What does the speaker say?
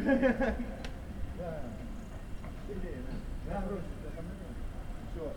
Да. Сильнее, да. Да, бросить, да, там нет. Все.